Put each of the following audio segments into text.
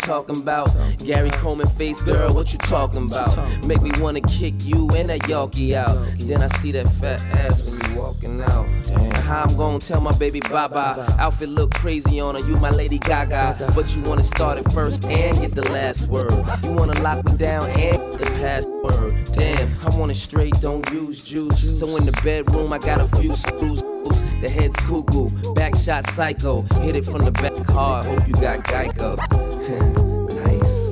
talking about? Gary Coleman face, girl, what you talking about? Make me wanna kick you and that Yorkie out. Then I see that fat ass when you walking out. Damn. How I'm gonna tell my baby bye-bye? Outfit look crazy on her, you my Lady Gaga. But you wanna start it first and get the last word. You wanna lock me down and the password. Damn, I want it straight, don't use juice. So in the bedroom, I got a few screws. The head's cuckoo, back shot psycho. Hit it from the back hard, hope you got Geico. Nice.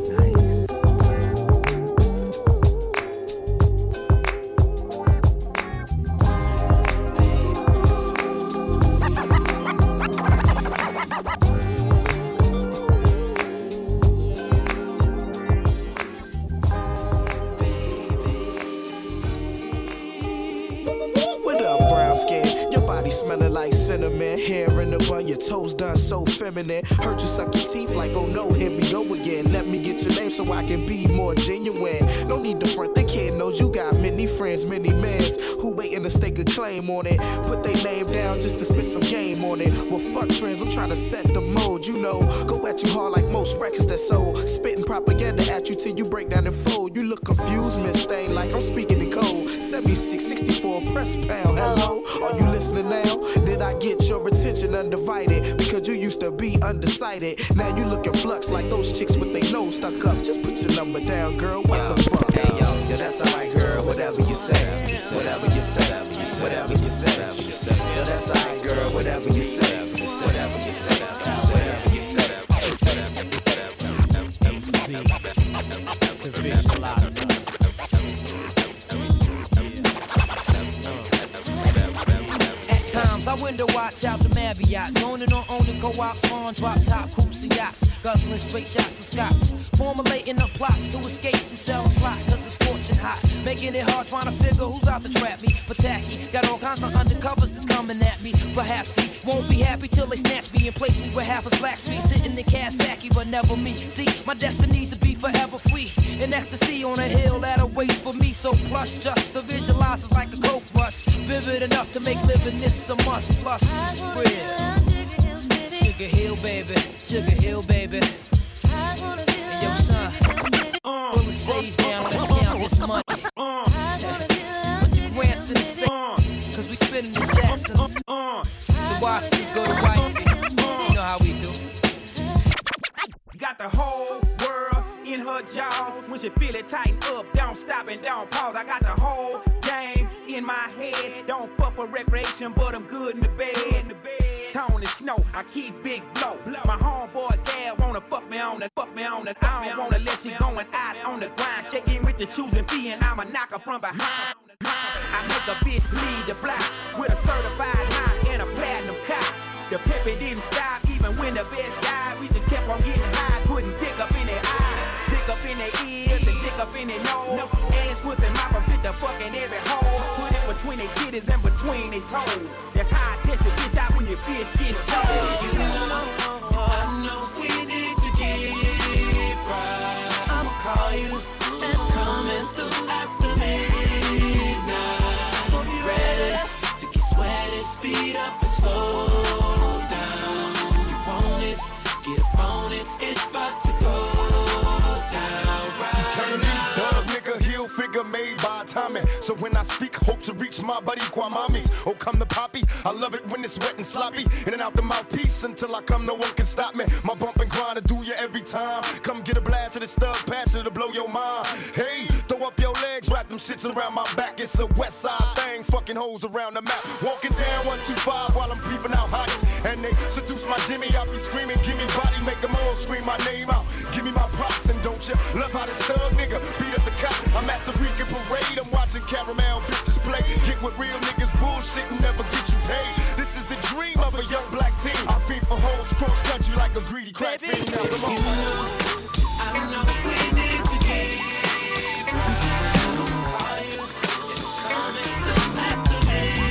Smelling like cinnamon, hair in the bun, your toes done so feminine. Heard you suck your teeth like, oh no, here we go again. Let me get your name so I can be more genuine. No need to front, the kid knows you got many friends, many mans who waiting to stake a claim on it. Put their name down just to spit some game on it. Well, fuck trends, I'm trying to set the mode, you know. Go at you hard like most records that sold. Spitting propaganda at you till you break down and fold. You look confused, Miss Thing, like I'm speaking in code. 76, 64, press pound, hello? Are you listening now? Did I get your attention undivided? Because you used to be undecided. Now you looking flux like those chicks with their nose stuck up. Just put your number down, girl. What the fuck? Hey yo, that's alright, girl. Whatever you say, whatever you say, whatever you say. Yo, that's alright, girl. Whatever you say, whatever you say, whatever you say. The visualizer. Times I window watch out the Marriott's, owning or owning co-ops, farms, drop top hoops and yachts, guzzling straight shots of scotch, formulating up plots to escape from selling fly, cause it's scorching hot, making it hard trying to figure who's out to trap me. But tacky, got all kinds of undercovers that's coming at me. Perhaps he won't be happy till they snatch me and place me where half is black street, sitting in Kawasaki, but never me. See, my destiny's to be forever free, in ecstasy on a hill that'll wait for me. So plush, just to visualize is like a coke rush, vivid enough to make living this a must. Plus spread Sugar Hill, baby, Sugar Hill, baby. And yo, son, pull the stage down, let's count this money. Put the grants to the same, cause we spinning the Jacksons. The Washingtons go to wifey. You know how we do. Got the whole world in her jaws. When she feel it tighten up, don't stop and don't pause. I got the whole game in my head. Don't fuck for recreation, but I'm good in the bed. Tone and snow, I keep big blow. My homeboy gal wanna fuck me on it. I don't wanna let she going out on the grind. Shaking with the choosing fee and I'ma knock her from behind. I make a bitch bleed the block with a certified high and a platinum cop. The peppy didn't stop even when the best died. We just kept on getting high, putting dick up in their eyes, dick up in their ears, and dick up in their nose. Ass pussy mop and fit the fucking every hole. Put it between their titties and between their toes. That's how I test your bitch out when your bitch get chose. I know we need to get right. I'ma call you and coming through after midnight. So be ready to get sweaty, speed up and slow down. You want it, get up on it, it's about to go down right Eternity, dub nigga, heel figure made by timing. So when I speak, hope to reach my buddy Kwamamis. Oh, come the poppy, I love it when it's wet and sloppy. In and out the mouthpiece until I come, no one can stop me. My bump and grind to do you every time. Come get a blast of this thug passion to blow your mind. Hey, throw up your legs, wrap them shits around my back. It's a west side thing, fucking hoes around the map. Walking down 125 while I'm peeping out hotties. And they seduce my Jimmy, I be screaming, give me body, make them all scream my name out. Give me my props and don't you love how this thug nigga beat up the cop. I'm at the Rican parade, I'm watching caramel bitches play. Get with real niggas bullshit and never get you paid. This is the dream of a young black teen. I feed for hoes cross country like a greedy crack fiend. Now come on. I know we need to get right. I'ma call you and coming through after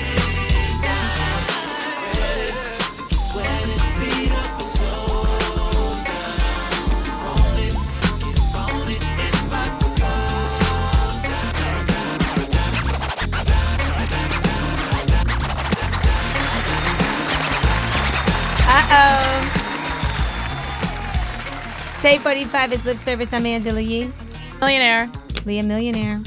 midnight. So ready to get sweaty, speed up and slow down. You want it, get up on it, it's about to go Shade 45 is Lip Service. I'm Angela Yee. Millionaire. Leah Millionaire.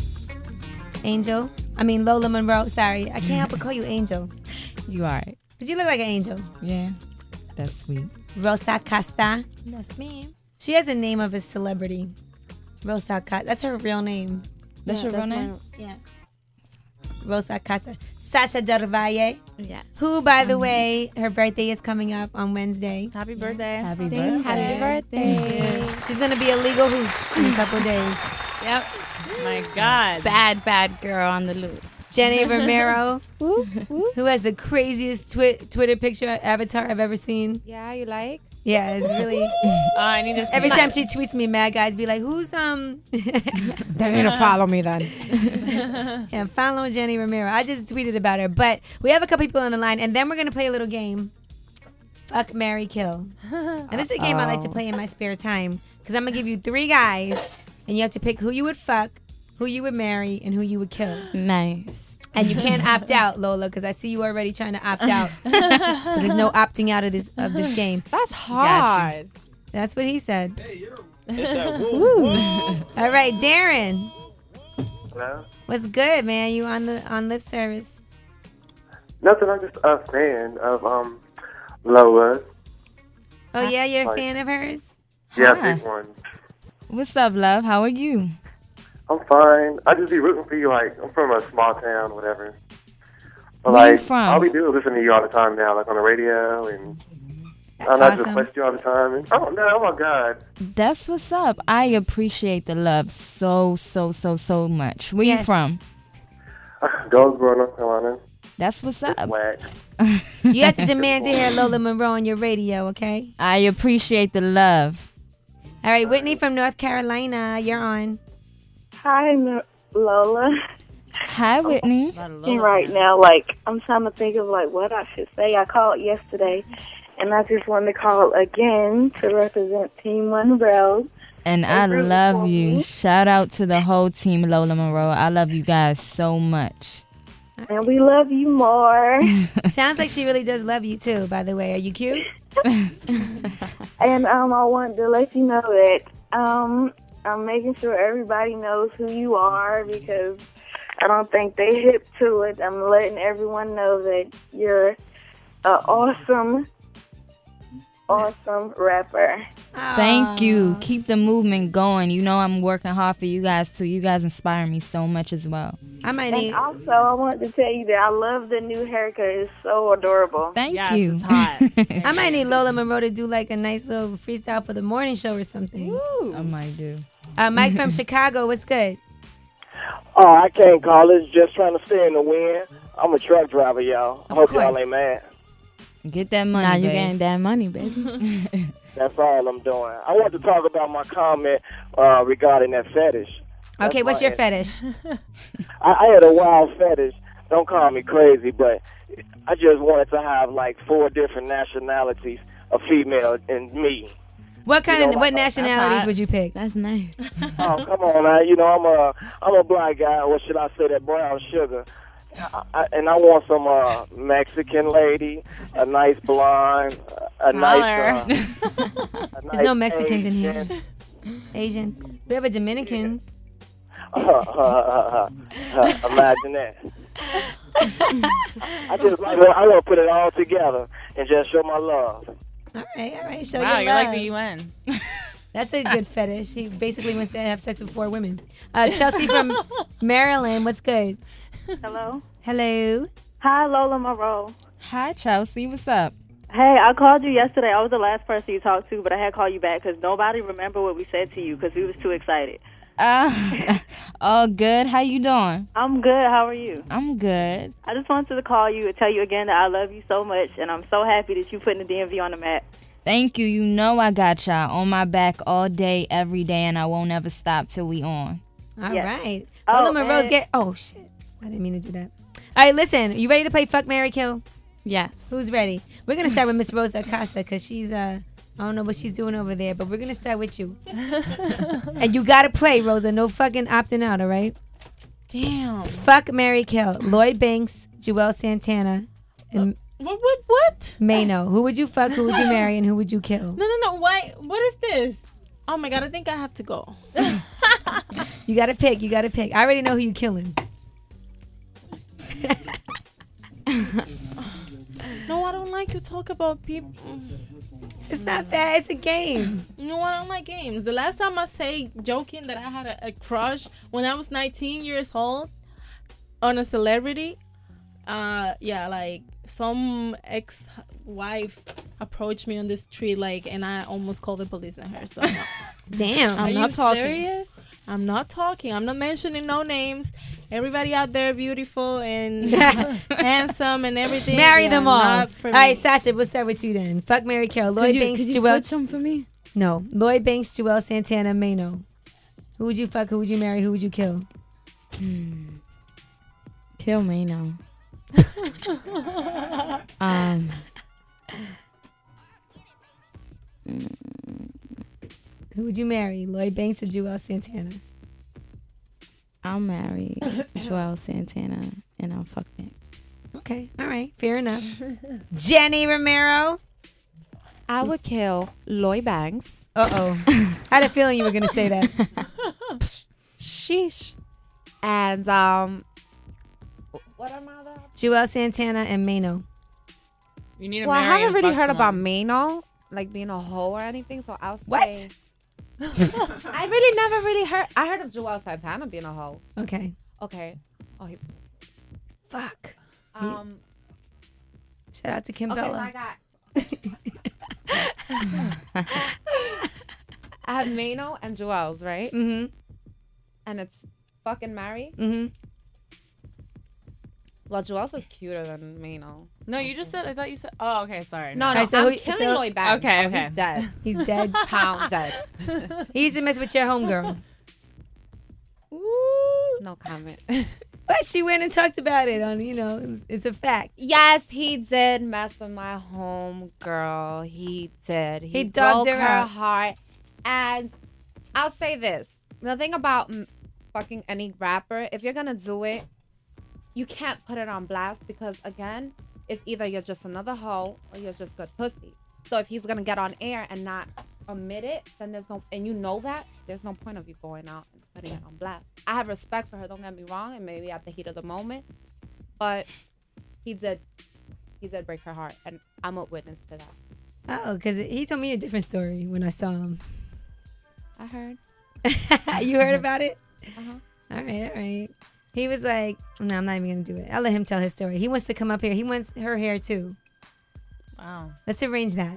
Lola Monroe. Sorry, I can't help but call you Angel. You alright? Cause you look like an angel. Yeah, that's sweet. Rosa Costa. That's me. She has a name of a celebrity. Rosa Costa. That's her real name. That's your real name? Yeah. Rosa Costa. Sasha Del Valle. Yes. Who, by the way, her birthday is coming up on Wednesday. Happy birthday. Happy birthday. Happy birthday. She's going to be a legal hooch in a couple of days. Yep. My God. Bad girl on the loose. Jenny Romero, who has the craziest Twitter picture avatar I've ever seen. Yeah, you like? Yeah, it's really. I need to see Every that. time she tweets me, mad guys be like, "Who's They need to follow me then." Yeah, follow Jenny Romero. I just tweeted about her, but we have a couple people on the line, and then we're gonna play a little game. Fuck, marry, kill. And this is a game I like to play in my spare time because I'm gonna give you 3 guys, and you have to pick who you would fuck, who you would marry, and who you would kill. Nice. And you can't opt out, Lola, because I see you already trying to opt out. There's no opting out of this game. That's hard. That's what he said. It's that woo. All right, Darren. Hello? What's good, man? You on lip service? Nothing, I'm just a fan of Lola. Oh, yeah? You're a fan of hers? Yeah, Hi. big one. What's up, love? How are you? I'm fine. I just be rooting for you, like, I'm from a small town, whatever. But, Where you like, from? all we do is listen to you all the time now, like on the radio, and That's I just awesome. request you all the time. And, oh, no, oh, my God. That's what's up. I appreciate the love so much. Where you Yes. from? Goldsboro, North Carolina. That's what's It's up. whack. You have to demand to hear Lola Monroe on your radio, okay? I appreciate the love. All right, Whitney from North Carolina, you're on. Hi, Lola. Hi, Whitney. Right now, like, I'm trying to think of, like, what I should say. I called yesterday, and I just wanted to call again to represent Team Monroe. And I really love for you. me. Shout out to the whole team, Lola Monroe. I love you guys so much. And we love you more. Sounds like she really does love you, too, by the way. Are you cute? And I wanted to let you know that I'm making sure everybody knows who you are because I don't think they hip to it. I'm letting everyone know that you're an awesome rapper. Thank you. Keep the movement going. You know I'm working hard for you guys, too. You guys inspire me so much as well. I might need. And also, I wanted to tell you that I love the new haircut. It's so adorable. Thank Yes, you. it's hot. I might need Lola Monroe to do like a nice little freestyle for the morning show or something. I might do. Mike from Chicago, what's good? Oh, I can't call it. Just trying to stay in the wind. I'm a truck driver, y'all. I hope y'all ain't mad. Get that money, Now you babe. getting that money, baby. That's all I'm doing. I want to talk about my comment regarding that fetish. Okay, what's your fetish? I had a wild fetish. Don't call me crazy, but I just wanted to have like 4 different nationalities of female in me. What kind You know, of what like, nationalities hot. would you pick? That's nice. Oh, come on, man. You know, I'm a black guy, or should I say that brown sugar. And I want some Mexican lady, a nice blonde, a nice. There's no Mexicans in here. Asian. We have a Dominican. Imagine that. I want to put it all together and just show my love. All right. Show Wow, your you're love. like the UN. That's a good fetish. He basically wants to have sex with 4 women. Chelsea from Maryland, what's good? Hello. Hello. Hi, Lola Monroe. Hi, Chelsea. What's up? Hey, I called you yesterday. I was the last person you talked to, but I had called you back because nobody remembered what we said to you because we was too excited. All good. How you doing? I'm good. How are you? I'm good. I just wanted to call you and tell you again that I love you so much, and I'm so happy that you putting the DMV on the map. Thank you. You know I got y'all on my back all day, every day, and I won't ever stop till we on. All right. Oh, Lola Monroe's get. Oh, shit. I didn't mean to do that. All right, listen. You ready to play Fuck, Marry, Kill? Yes. Who's ready? We're going to start with Miss Rosa Acosta because she's, I don't know what she's doing over there, but we're going to start with you. And you got to play, Rosa. No fucking opting out, all right? Damn. Fuck, Marry, Kill. Lloyd Banks, Joel Santana, and What? Mano. Who would you fuck, who would you marry, and who would you kill? No. What is this? Oh my God, I think I have to go. You gotta pick. I already know who you killing. No, I don't like to talk about people. It's not bad. It's a game. No, I don't like games. The last time I say joking that I had a crush when I was 19 years old on a celebrity, like some ex-wife approached me on the street, and I almost called the police on her. So damn, I'm not talking. Serious? I'm not talking. I'm not mentioning no names. Everybody out there beautiful and handsome and everything. Marry them all. All right, Sasha, we'll start with you then. Fuck, marry, kill. Lloyd Banks, could you Joel. switch them for me? No. Lloyd Banks, Joel Santana, Mano. Who would you fuck? Who would you marry? Who would you kill? Kill Mano. Who would you marry? Lloyd Banks or Joel Santana? I'll marry Joel Santana and I'll fuck Nick. Okay, all right, fair enough. Jenny Romero. I would kill Lloyd Banks. I had a feeling you were gonna say that. Sheesh. And what are my other? Joel Santana and Mano. You need I haven't really heard about Mano, like being a hoe or anything. So I'll say. What? I really never really heard. I heard of Joel Santana being a hoe. Okay. Oh, he's. Fuck. Shout out to Kim Bella. So I have Mano and Joel's, right? Mm-hmm. And it's fucking marry. Mm-hmm. Well, Joel's is cuter than Mano. No, you just said. I thought you said. Oh, okay. Sorry. No, Right, so I'm killing Lloyd Banks. Okay, Oh, okay. He's dead. He's dead. Pound dead. He used to mess with your homegirl. No comment. But she went and talked about it on, it's a fact. Yes, he did mess with my homegirl. He did. He dogged broke her her out. heart. And I'll say this. The thing about fucking any rapper, if you're going to do it, you can't put it on blast because, again, it's either you're just another hoe or you're just good pussy. So if he's going to get on air and not admit it, then there's no, and you know that, there's no point of you going out and putting it on blast. I have respect for her, don't get me wrong, and maybe at the heat of the moment, but he did break her heart, and I'm a witness to that. Oh, because he told me a different story when I saw him. I heard. You heard about it? Uh-huh. All right. He was like, no, I'm not even going to do it. I'll let him tell his story. He wants to come up here. He wants her hair, too. Wow. Let's arrange that.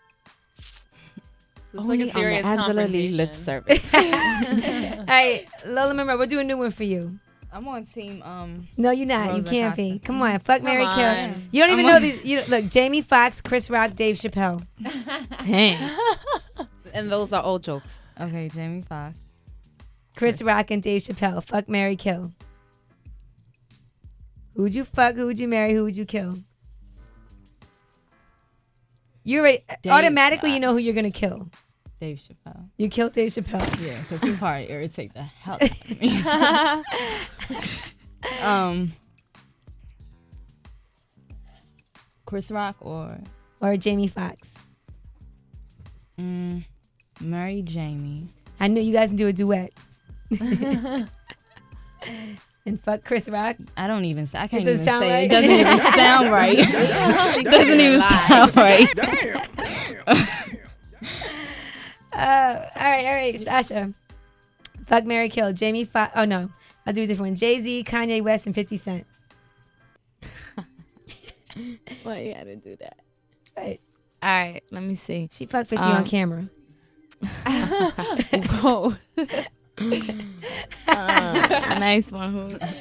It's like a serious on the Angela Lee lip service. All right, Lola Monroe, we'll do a new one for you. I'm on team. No, you're not. Rosa You can't Costa. be. Come on, fuck, marry, kill. on. You don't even I'm know on- these. Look, Jamie Foxx, Chris Rock, Dave Chappelle. Damn. And those are old jokes. Okay, Jamie Foxx. Chris Rock and Dave Chappelle. Fuck, marry, kill. Who would you fuck? Who would you marry? Who would you kill? You already automatically you know who you're gonna kill. Dave Chappelle. You killed Dave Chappelle. Yeah, because he probably irritate the hell out of me. Chris Rock or Jamie Foxx. Marry Jamie. I knew you guys can do a duet. And fuck Chris Rock. I don't even say. I can't It even doesn't sound say right? it. Doesn't even sound right. It doesn't even sound right. All right, Sasha. Fuck, marry, kill. Jamie Foxx. Oh no, I'll do a different one. Jay-Z, Kanye West, and 50 Cent. Why you gotta do that? Right. All right, let me see. She fucked 50 on camera. Whoa. Nice one, Hooch.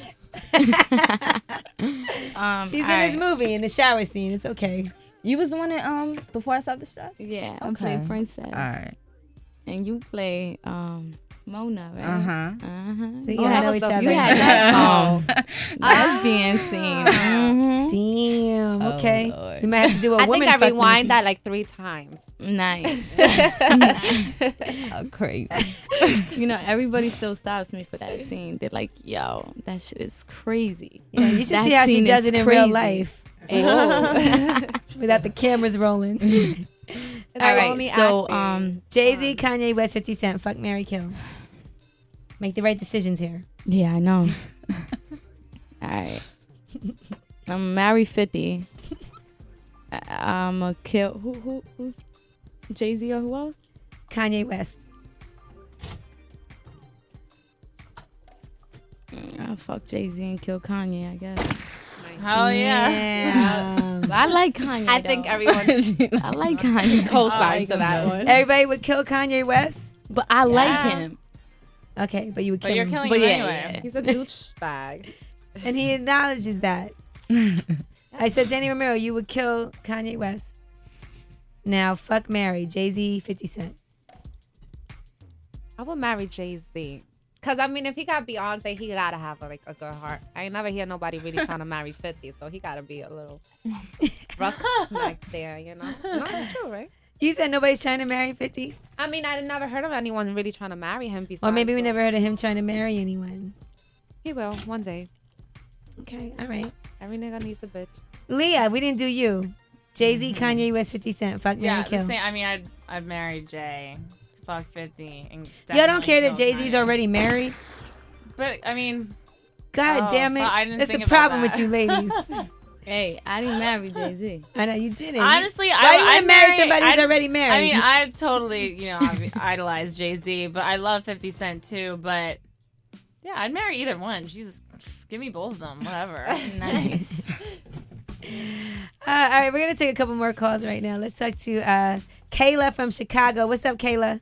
She's in his movie in the shower scene. It's okay. You was the one that Before I Stop the Strap? Yeah, I Okay. play Princess. All right. And you play Mona, right? Uh-huh. So you gotta know each other. You had that lesbian scene. Damn. Oh, Okay. Lord. You might have to do a I woman think I fuck rewind movie. that like 3 times. Nice. Oh, crazy. You know, everybody still stops me for that scene. They're like, yo, that shit is crazy. Yeah, you should That see how she scene does is it in real crazy. life. Ew. Without the cameras rolling. All only right, so acting. Jay-Z, Kanye West, 50 Cent. Fuck, marry, kill. Make the right decisions here. Yeah, I know. All right. I'm marry 50. I'm a kill. Who's Jay-Z or who else? Kanye West. I'll fuck Jay-Z and kill Kanye, I guess. Hell yeah. I like Kanye. I think everyone I like Kanye. co-signed for that one. Everybody would kill Kanye West? But I like him. Okay, but you would kill But you're him. killing him anyway. He's a douchebag. And he acknowledges that. I said, Jenny Romero, you would kill Kanye West. Now, fuck, marry, Jay-Z, 50 Cent. I would marry Jay-Z. Because, I mean, if he got Beyonce, he got to have, like, a good heart. I ain't never hear nobody really trying to marry 50, so he got to be a little rough back there, you know? No, it's true, right? You said nobody's trying to marry 50? I mean, I never heard of anyone really trying to marry him besides. Or maybe we never heard of him trying to marry anyone. He will, one day. Okay, all right. Every nigga needs a bitch. Leah, we didn't do you. Jay-Z, Kanye West, 50 Cent. Fuck, marry, Yeah, kill. the same. I mean, I'd marry Jay. Fuck 50. And Y'all don't care that definitely Jay-Z's kill Kanye. already married? But, I mean... God damn it. but I didn't That's the think about problem that. with you ladies. Hey, I didn't marry Jay-Z. I know, you didn't. Honestly, Why you I wouldn't marry somebody who's I'd- already married? I mean, I've totally, idolized Jay-Z, but I love 50 Cent too. But yeah, I'd marry either one. Jesus, give me both of them, whatever. Nice. All right, we're going to take a couple more calls right now. Let's talk to Kayla from Chicago. What's up, Kayla?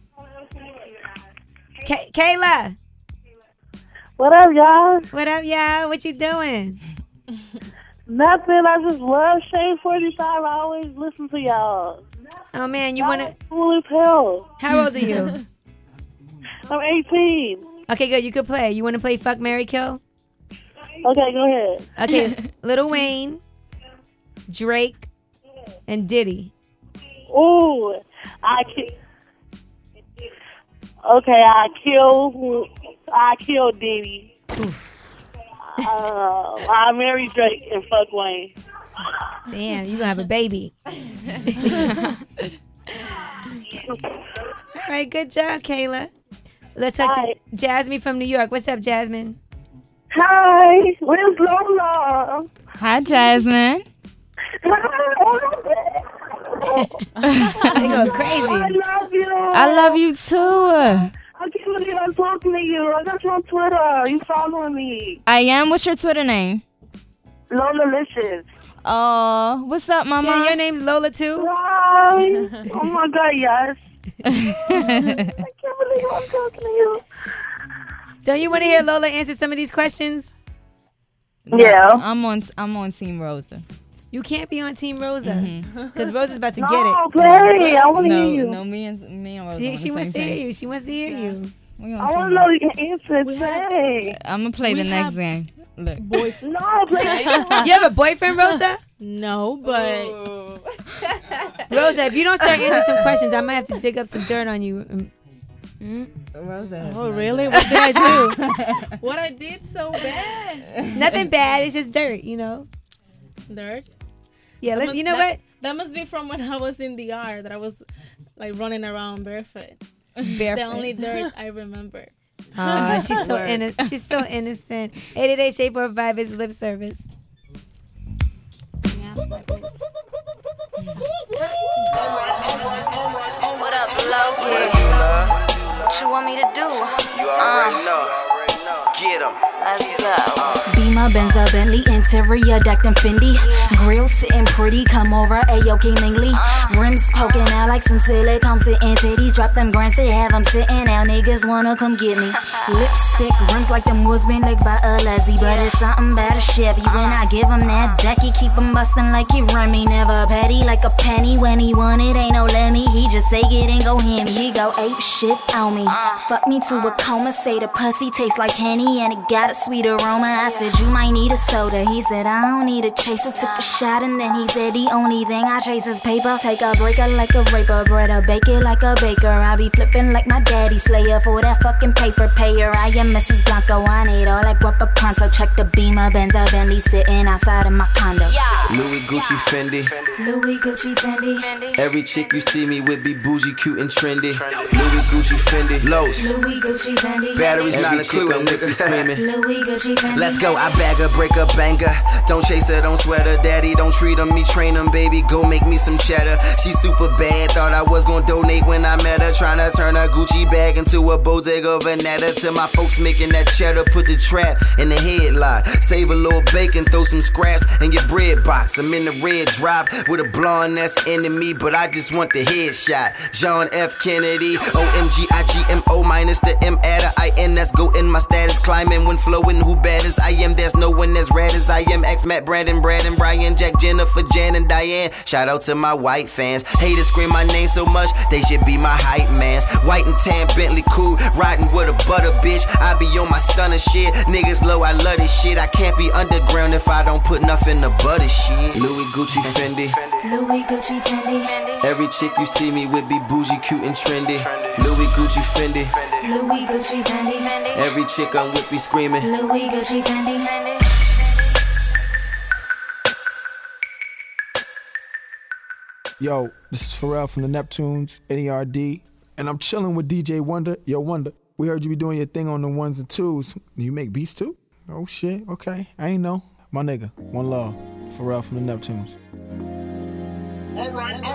Kayla. What up, y'all? What up, y'all? What you doing? Nothing. I just love Shade 45. I always listen to y'all. Oh, man, you want to... Cool as hell. How old are you? I'm 18. Okay, good. You could play. You want to play Fuck, Marry, Kill? Okay, go ahead. Okay, Lil Wayne, Drake, and Diddy. Ooh, Okay, I kill Diddy. I marry Drake and fuck Wayne. Damn, you gonna have a baby. All right, good job, Kayla. Let's talk to Jasmine from New York. What's up, Jasmine? Hi, where's Lola? Hi, Jasmine. They go crazy. I love you. I love you too. I can't believe I'm talking to you. I got you on Twitter. You following me? I am. What's your Twitter name? Lolalicious. Oh, what's up, mama? Damn, your name's Lola too? Hi. Oh my God, yes. I can't believe I'm talking to you. Don't you want to hear Lola answer some of these questions? Yeah. I'm on Team Rosa. You can't be on Team Rosa because Rosa's about to get it. No, play. I want to No, hear you. no, me and Rosa. Yeah, on she the wants to same hear page. you. She wants to hear you. We on I want to Team know Rosa. the answer. Say. I'm gonna play the next game. Look. No, play. You have a boyfriend, Rosa? No, but Rosa, if you don't start answering some questions, I might have to dig up some dirt on you. Rosa. oh really? What did I do? What I did so bad? Nothing bad. It's just dirt, you know. Dirt. Yeah, That let's. must- You know that- what? That must be from when I was in the yard that I was like running around barefoot. It's Barefoot. the only dirt I remember. Oh, she's so Word. innocent. She's so innocent. 888 Shade 45 is lip service. What up, Lo? What you want me to do? You already know. Get 'em. Let's go. Beamer, Benza, Bentley, interior decked in Fendi. Grill sitting pretty, come over, ayo, King Mingly. Rims poking out like some silicone sitting titties. Drop them grants, they have them sitting now. Niggas wanna come get me. Lipstick rims like them was been licked by a Leslie. But it's something about a Chevy. When I give him that decky, keep him bustin' like he Remy. Never petty like a penny. When he want it, ain't no let me. He just take it and go him. He go ape shit on me. Fuck me to a coma, say the pussy tastes like Henny. and it got a sweet aroma. I said, you might need a soda. He said, I don't need a chaser. Took a shot and then he said, the only thing I chase is paper. Take a breaker like a raper, bread or bake it like a baker. I be flipping like my daddy Slayer for that fucking paper payer. I am Mrs. Blanco, I need all that guapa pronto. Check the Beamer, Benz, or Bentley sitting outside of my condo. Louis, Gucci, Fendi. Louis, Gucci, Fendi. Every chick you see me with be bougie, cute, and trendy. Louis, Gucci, Fendi. Los. Louis, Gucci, Fendi. Batteries not included, nigga. Screaming. Louis, Gucci, Fendi. Let's go, I bag her, break her, banger. Don't chase her, don't sweat her, daddy. Don't treat him, me train him, baby. Go make me some cheddar. She super bad, thought I was gonna donate when I met her. Tryna turn her Gucci bag into a Bottega Veneta. Till my folks making that cheddar, put the trap in the headlock. Save a little bacon, throw some scraps in your bread box. I'm in the red drop with a blonde that's enemy, but I just want the headshot. John F. Kennedy, OMGIGMO minus the M adder. IN, that's go in my status. Climbing when flowing, who bad as I am. There's no one as rad as I am. X, Matt, Brandon, Brian, Jack, Jennifer, Jan, and Diane. Shout out to my white fans. Haters scream my name so much, they should be my hype mans. White and tan, Bentley cool, riding with a butter bitch. I be on my stunner shit. Niggas low, I love this shit. I can't be underground if I don't put nothing in the butter shit. Louis, Gucci, Fendi. Louis, Gucci, Fendi. Every chick you see me with be bougie, cute, and trendy. Louis, Gucci, Fendi. Louis, Gucci, Fendi. Every chick I'm with be screaming. Louis, Gucci, Fendi. Yo, this is Pharrell from the Neptunes, NERD, and I'm chilling with DJ Wonder. Yo, Wonder, we heard you be doing your thing on the ones and twos. You make beats too? Oh shit, okay, I ain't know. My nigga, one love, Pharrell from the Neptunes. Alright.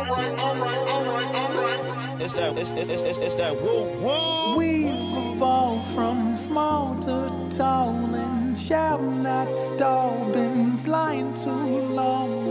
It's that woo. We've evolved from small to tall and shall not stall. Been flying too long.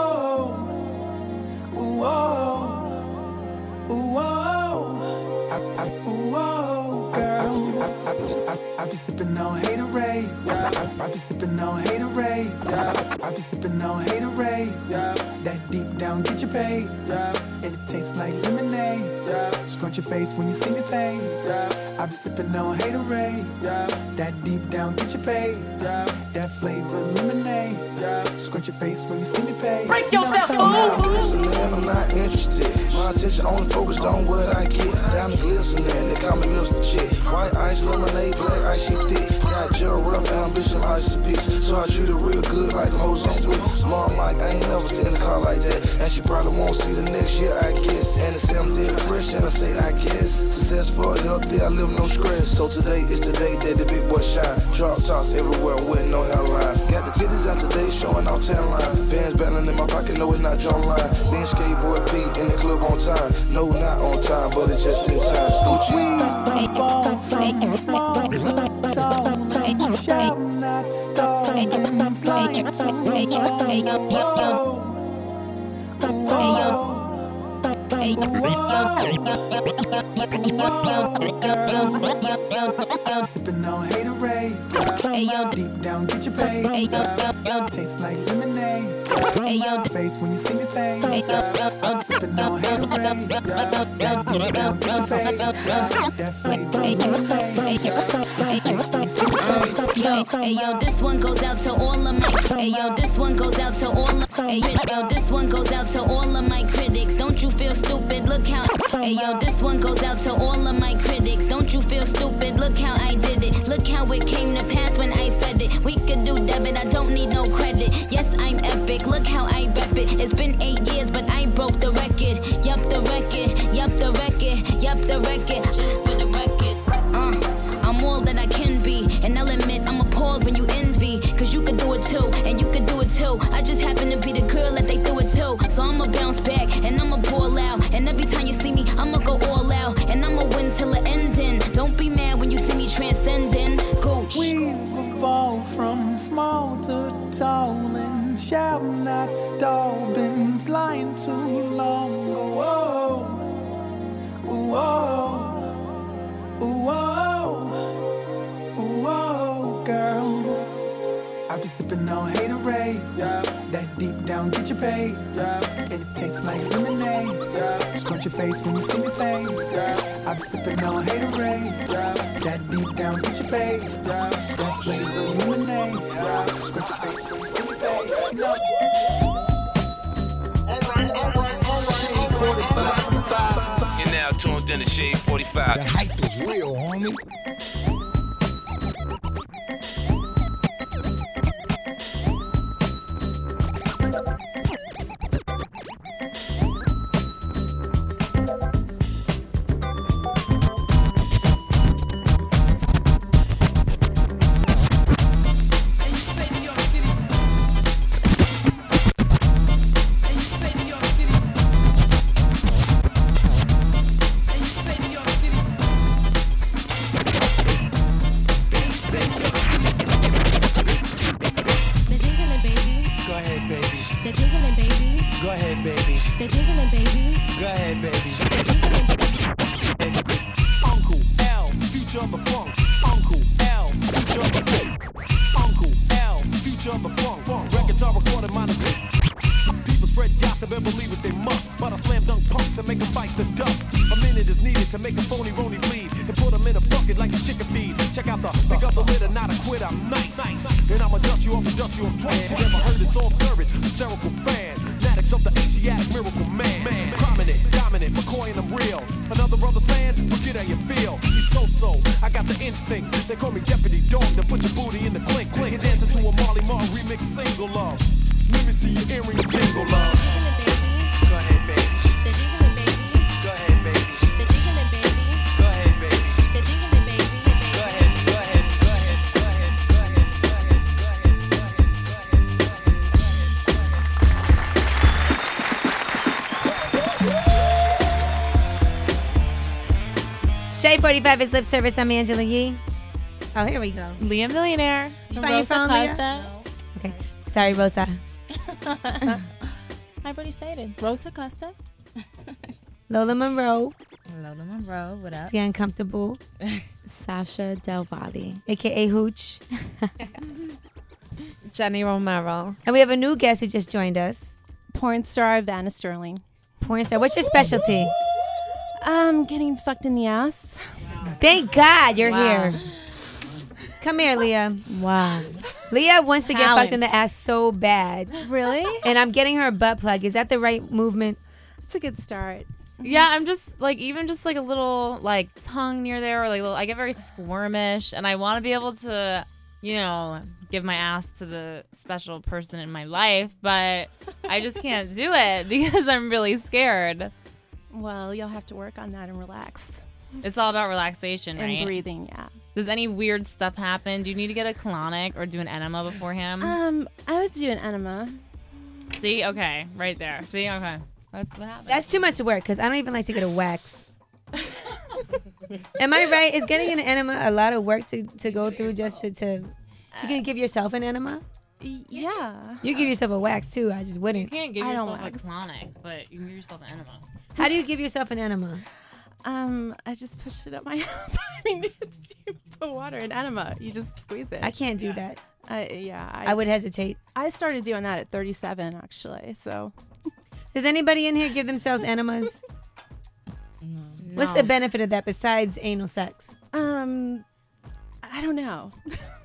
Girl. I be sipping on haterade. I be sipping on haterade. I be sipping on haterade. That deep down get you paid. And it tastes like lemonade. Scrunch your face when you see me pay. I be sipping on haterade. That deep down get you paid. That flavor's lemonade. Scrunch your face when you see me pay. Break yourself, I'm not listening, I'm not interested. My attention only focused on what I get. Diamond glistening, they call me Mr. Chick. White ice, lemonade, black ice, she thick. Got your rough ambition, ice a peach. So I treat her real good like the hoes on with. Mom like, I ain't never seen a car like that. And she probably won't see the next year, I guess. And they say I'm dead fresh, and I say I guess. Successful, healthy, I live no stress. So today is the day that the big boy shine. Drop tops everywhere with no hairline. Got the titties out today, showing off 10 lines. Bands battling in my pocket, no it's not John Line. Being skateboard Pete in the club on time. No, not on time, but it's just in time. Gucci. Shall not stall. Been flying too sipping on haterade. Deep down, get your pay. Tastes like lemonade. Face when you see me pay. Sipping on haterade. Deep down, get your pay. That flavor Yo, this one goes out to all of my. Yo, this one goes out to all of. Yo, this one goes out to all of my critics. Don't you feel stupid? Look how. Yo, this one goes out to all of my critics. Don't you feel stupid? Look how I did it. Look how it came to pass when I said it. We could do debit, I don't need no credit. Yes, I'm epic. Look how I rep it. It's been 8 years, but I broke the record. Yup, the record. Yup, the record. Yup, the record. Just for the record. I'm all that I can be, and I'll admit I'm appalled when you envy. Cause you could do it too, and you could do it too. I just happen to be the girl that they threw it to. So I'ma bounce back, and I'ma ball out. And every time you see me, I'ma go all out. And I'ma win till the ending. Don't be mad when you see me transcending. Gooch. We've evolved from small to tall and shall not stall. Been flying too long. Girl. I be sipping on haterade. That deep down get you paid. And it tastes like lemonade. Scrunch your face when you see me pay. I be sipping on haterade. That deep down, get your pay. That flavor illuminate. Scratch your face when you see me pay. No. You're now tuned in to Shade 45. The hype is real, homie. Shade 45 is lip service. I'm Angela Yee. Oh, here we go. Leah Millionaire. Did you find your phone, Leah? Okay. Sorry, Rosa. I already said it. Rosa Costa. Lola Monroe. Lola Monroe, what up? She's getting comfortable. Sasha Del Valle. A.K.A. Hooch. Jenny Romero. And we have a new guest who just joined us. Porn star Vanna Sterling. Porn star. What's your specialty? Getting fucked in the ass. Thank God you're here. Come here, Leah. Wow. Leah wants to get Talent. fucked in the ass so bad. Really? And I'm getting her a butt plug. Is that the right movement? It's a good start. Yeah, I'm just like, even just like a little like tongue near there, or like little, I get very squirmish, and I want to be able to, you know, give my ass to the special person in my life, but I just can't do it because I'm really scared. Well, you'll have to work on that and relax. It's all about relaxation, right? And breathing, yeah. Does any weird stuff happen? Do you need to get a colonic or do an enema beforehand? I would do an enema. See? Okay. Right there. See? Okay. That's what happens. That's too much work because I don't even like to get a wax. Am I right? Is getting an enema a lot of work to go through just to you can give yourself an enema? Yeah. You give yourself a wax too. I just You wouldn't. can't give I don't yourself a wax. colonic, but you can give yourself an enema. How do you give yourself an enema? I just pushed it up my ass. I mean, you put water in enema. You just squeeze it. I can't do that. I would hesitate. I started doing that at 37, actually. So, Does anybody in here give themselves enemas? No. What's the benefit of that besides anal sex? I don't know.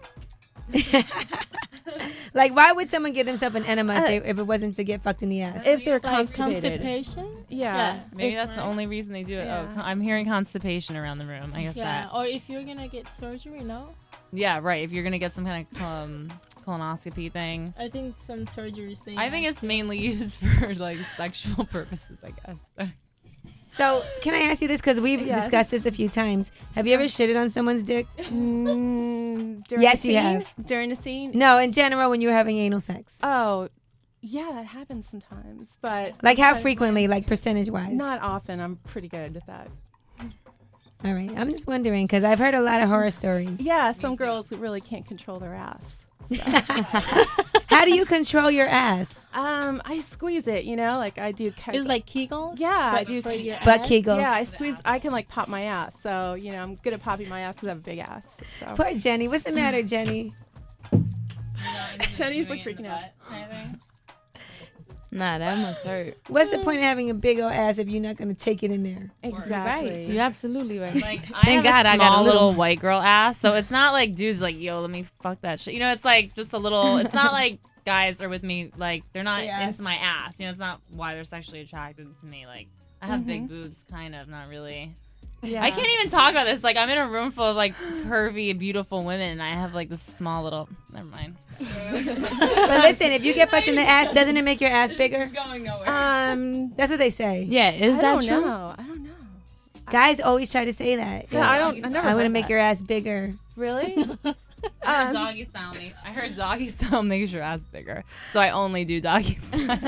Like, why would someone give themselves an enema if it wasn't to get fucked in the ass? If they're Like constipated. constipation? Yeah. Maybe that's the only reason they do it. Yeah. Oh, I'm hearing constipation around the room. I guess Yeah. that. Or if you're gonna get surgery, no? Yeah, right. If you're going to get some kind of colonoscopy thing. I think some surgeries they I think it's mainly used for like sexual purposes, I guess. So, can I ask you this? Because we've Yes. discussed this a few times. Have you ever shitted on someone's dick? During Yes, the you scene? have. During a scene? No, in general, when you were having anal sex. Oh, yeah, that happens sometimes. But Like, how frequently, like percentage-wise? Not often. I'm pretty good at that. All right. I'm just wondering because I've heard a lot of horror stories. Yeah, some girls really can't control their ass. So. How do you control your ass? I squeeze it, you know, like I do. It's like Kegels? Yeah, I But do. for your Butt ass? Kegels. Yeah, I squeeze. I can like pop my ass, so you know I'm good at popping my ass because I have a big ass. So. Poor Jenny. What's the matter, Jenny? Jenny's like freaking out. Nah, that must hurt. What's the point of having a big old ass if you're not gonna take it in there? Exactly. Right. You're absolutely right. Like, Thank God I got a little white girl ass, so it's not like dudes like, yo, let me fuck that shit. You know, it's like just a little. It's not like guys are with me, like they're not into my ass. You know, it's not why they're sexually attracted to me. Like I have big boobs, kind of, not really. Yeah. I can't even talk about this. Like I'm in a room full of like curvy, beautiful women, and I have like this small little. Never mind. But listen, if you get fucked in the ass, doesn't it make your ass bigger? Going nowhere. That's what they say. Yeah, is that true? I don't know. Guys always try to say that. Yeah, I never. I want to make your ass bigger. Really? I heard doggy style makes your ass bigger, so I only do doggy style.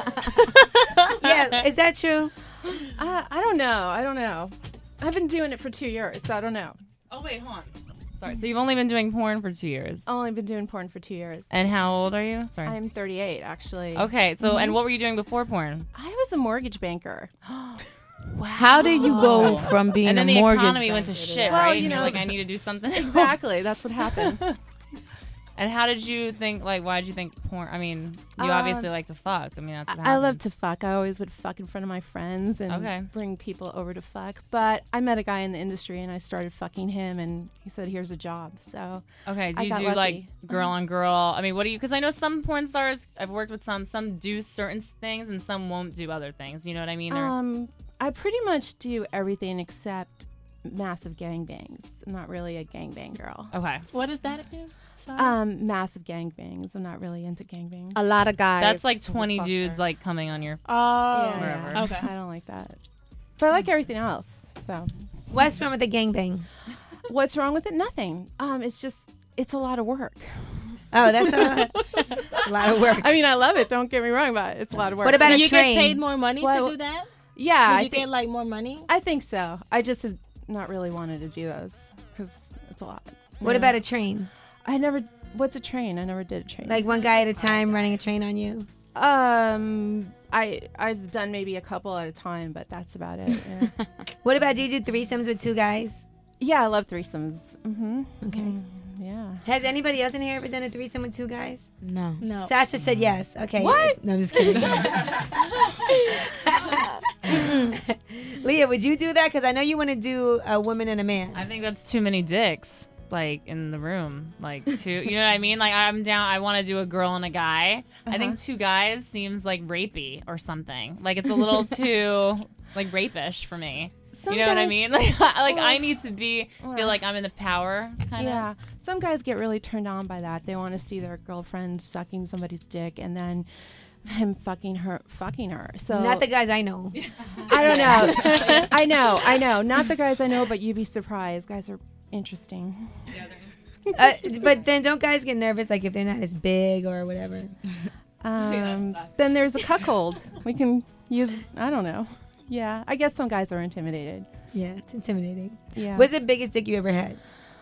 Yeah, is that true? I don't know. I've been doing it for 2 years, so I don't know. Oh wait, hold on. Sorry. So you've only been doing porn for 2 years. Only been doing porn for 2 years. And how old are you? Sorry. I'm 38, actually. Okay. So and what were you doing before porn? I was a mortgage banker. Wow. How did you go from being and then a the mortgage economy went to shit, well, right? You and know, you're like, I need to do something. Exactly. That's what happened. And how did you think, like, why did you think porn? I mean, you obviously like to fuck. I mean, that's what I happened. love to fuck. I always would fuck in front of my friends and bring people over to fuck. But I met a guy in the industry and I started fucking him and he said, here's a job. So okay, do you do like girl on girl? I mean, what do you, because I know some porn stars, I've worked with some do certain things and some won't do other things. You know what I mean? I pretty much do everything except massive gangbangs. I'm not really a gangbang girl. Okay. What is that again? Massive gangbangs. I'm not really into gangbangs. A lot of guys. That's like 20 dudes like coming on your wherever. Yeah. Okay. I don't like that. But I like everything else. So what's wrong with the gangbang? What's wrong with it? Nothing. It's a lot of work. Oh, that's a lot of work. I mean, I love it. Don't get me wrong, but it's a lot of work. What about do a train? You get paid more money to do that? Yeah. Do you get like more money? I think so. I just have not really wanted to do those because it's a lot. What about a train? What's a train? I never did a train. Like one guy at a time running a train on you? I've done maybe a couple at a time, but that's about it. Yeah. What about, do you do threesomes with two guys? Yeah, I love threesomes. Mm-hmm. Okay. Yeah. Has anybody else in here ever done a threesome with two guys? No. Sasha said yes. Okay. What? No, I'm just kidding. Leah, would you do that? Because I know you want to do a woman and a man. I think that's too many dicks, like, in the room. Like, two, you know what I mean? Like, I'm down, I want to do a girl and a guy. I think two guys seems, like, rapey or something. Like, it's a little too, like, rapish for me. You know what I mean? Like, I need to feel like I'm in the power, kind of. Yeah. Some guys get really turned on by that. They want to see their girlfriend sucking somebody's dick and then him fucking her. So not the guys I know. I don't know. I know. Not the guys I know, but you'd be surprised. Guys are interesting. But then don't guys get nervous, like if they're not as big or whatever? Then there's a cuckold. We can use. I don't know. Yeah, I guess some guys are intimidated. Yeah, it's intimidating. Yeah. What's the biggest dick you ever had?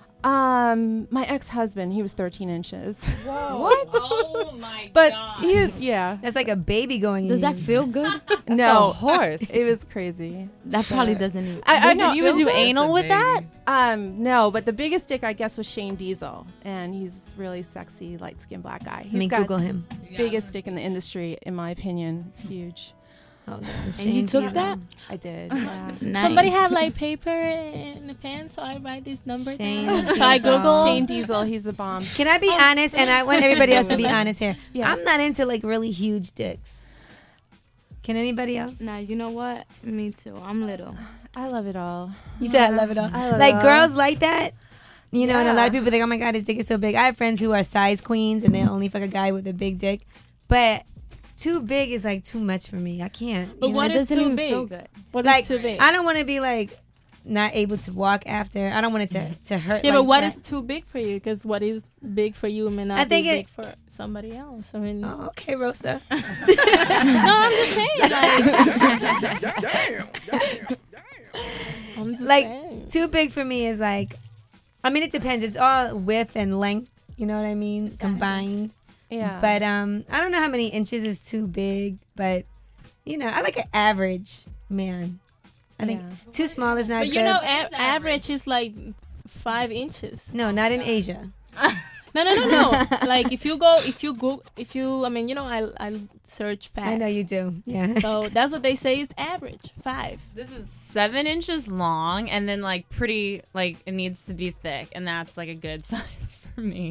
My ex-husband, he was 13 inches. Whoa. What? Oh my but god. Yeah. That's like a baby going Does in. that feel good? No. A horse. It was crazy. That probably doesn't even. I know. You would do anal with that? No, but the biggest dick, I guess, was Shane Diesel. And he's really sexy, light-skinned black guy. He's got Google him. Biggest dick in the industry, in my opinion. It's huge. Oh, and you took that? I did. Yeah. Nice. Somebody have like paper in the pen, so I write this number Shane down. Diesel. So I Google Shane Diesel, he's the bomb. Can I be honest? And I want everybody else to be honest here. Yeah. I'm not into like really huge dicks. Can anybody else? Nah, you know what? Me too. I'm little. I love it all. You said I love it all. I love Like it all. girls like that. You know, and a lot Yeah. of people think, oh my God, his dick is so big. I have friends who are size queens and they only fuck a guy with a big dick. But too big is like too much for me. I can't. But you know? what It is doesn't too even big? feel good. What Like, is too big? I don't want to be like not able to walk after. I don't want it to hurt. Yeah, like but what that. is too big for you? Because what is big for you may not I think be big it- for somebody else. I mean, Oh, okay, Rosa. no, I'm just saying. Like, I'm just Like saying. too big for me is like, I mean, it depends. It's all width and length. You know what I mean? Combined. Yeah. But I don't know how many inches is too big. But you know, I like an average man. I think too small is not But good. you know, average is like 5 inches. No, not in Asia. No. Like if you go, I mean, I search facts. I know you do. Yeah. So that's what they say is average 5. This is 7 inches long, and then like pretty, like it needs to be thick, and that's like a good size for me.